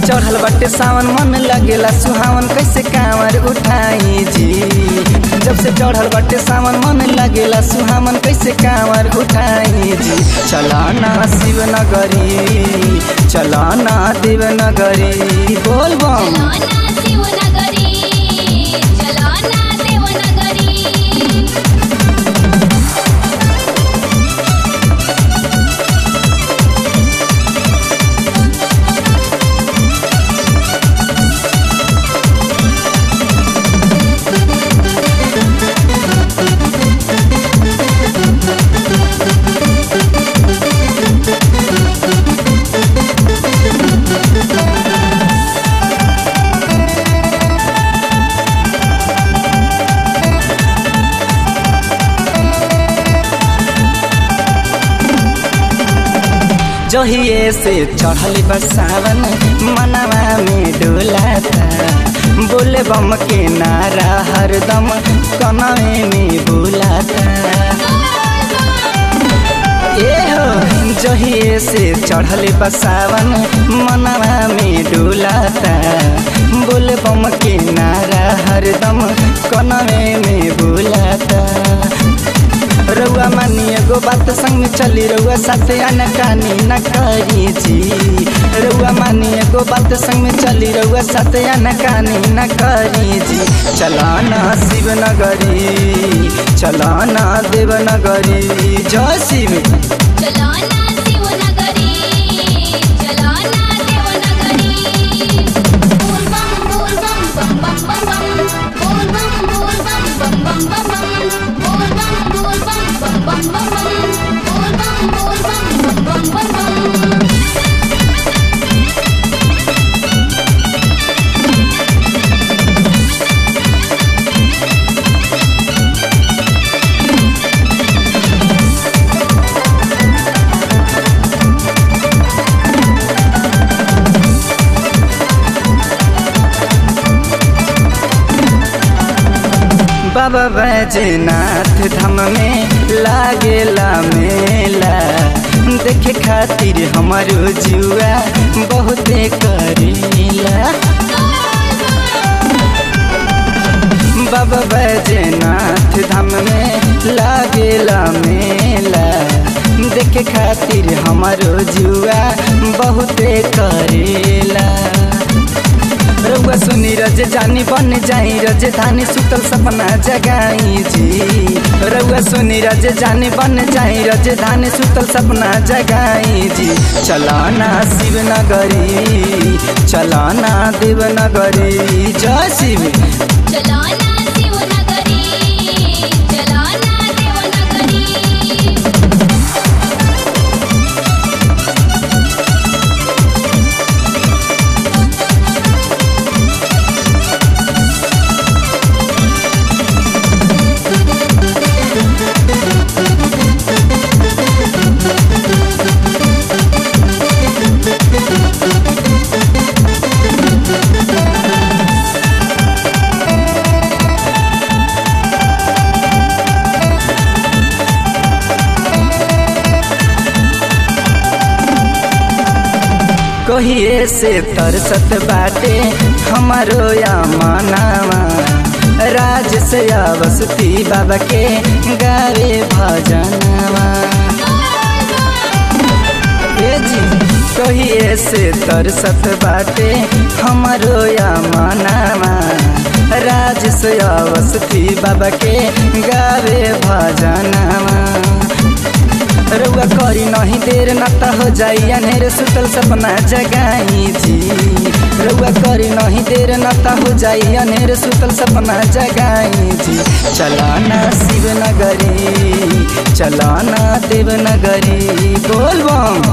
चढ़ल बाटे सावन मन लगेला सुहावन कैसे कांवर उठाई जी। जब से चढ़ल बाटे सावन मन लगेला सुहावन कैसे कांवर उठाई जी। चलाना शिवनगरी चलाना देवनगरी बोल बम। जहिए से चढ़ल बसावन मनवा में डोलाता। बोले बम के नारा हरदम कनवे में बुलाता। ए हो जहिए से चढ़ल बसावन मनवा में डोलाता। बोले बम के नारा हरदम कनवे में बुलाता। रउआ मानी एगो बात संग में चली रउआ साथे आनाकानी न करी जी। रउआ मानी एगो बात संग में चली रउआ साथे आनाकानी न करी जी। चलाना शिवनगरी चलाना देवनगरी जय शिव। चलाना शिवनगरी चलाना देवनगरी। बोल बम बोल बम बम बम बम बोल बम बोल बम बम बम बम बोल बम बोल बम बम बम बोल बम बोल बम बम बम। बाबा बैजनाथ धाम में लागेला मेला। देखे खातिर हमारो जुआ बहुते करेला। बाबा बैजनाथ धाम में लागेला मेला। देखे खातिर हमारो जुआ बहुते करेला। रउआ सुनी रज जानी बन जाई राजधानी सुतल सपना जगाई जी। रउआ सुनी रज जानी बन जाई राजधानी सुतल सपना जगाई जी। चलाना शिवनगरी चलाना देवनगरी जय शिव। चलाना शिवनगरी चलाना देवनगरी। कहिए से तरसत बाटे हमारो या मनावा। राज से अवसती बाबा के गावे भजनवा। कहिए से तरसत बाटे हमारो या मनावा। राज से अवसती बाबा के गावे भजनवा। रउआ करी नहीं देर न त हो जाई अनेर सुतल सपना जगाई जी। रउआ करी नहीं देर न त हो जाई अनेर सुतल सपना जगाई जी। चलाना शिवनगरी चलाना देवनगरी बोल बम।